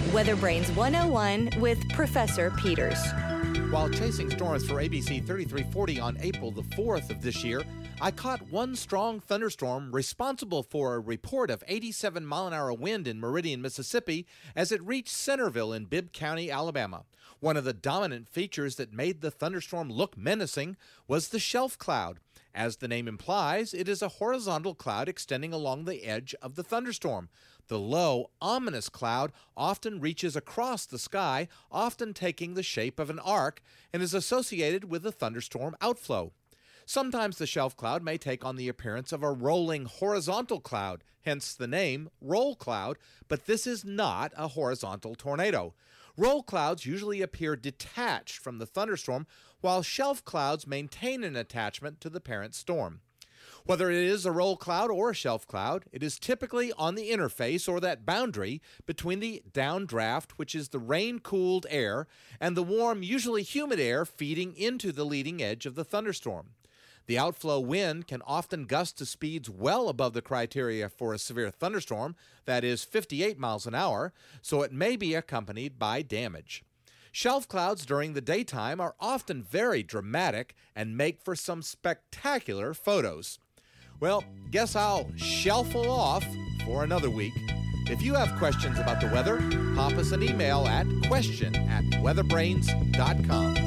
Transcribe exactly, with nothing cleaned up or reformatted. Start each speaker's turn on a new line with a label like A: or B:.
A: Weather Brains one oh one with Professor Peters.
B: While chasing storms for A B C thirty-three forty on April the fourth of this year, I caught one strong thunderstorm responsible for a report of eighty-seven mile an hour wind in Meridian, Mississippi, as it reached Centerville in Bibb County, Alabama. One of the dominant features that made the thunderstorm look menacing was the shelf cloud. As the name implies, it is a horizontal cloud extending along the edge of the thunderstorm. The low, ominous cloud often reaches across the sky, often taking the shape of an arc, and is associated with the thunderstorm outflow. Sometimes the shelf cloud may take on the appearance of a rolling horizontal cloud, hence the name roll cloud, but this is not a horizontal tornado. Roll clouds usually appear detached from the thunderstorm, while shelf clouds maintain an attachment to the parent storm. Whether it is a roll cloud or a shelf cloud, it is typically on the interface or that boundary between the downdraft, which is the rain-cooled air, and the warm, usually humid air feeding into the leading edge of the thunderstorm. The outflow wind can often gust to speeds well above the criteria for a severe thunderstorm, that is fifty-eight miles an hour, so it may be accompanied by damage. Shelf clouds during the daytime are often very dramatic and make for some spectacular photos. Well, guess I'll shelfle off for another week. If you have questions about the weather, pop us an email at question at weatherbrains dot com.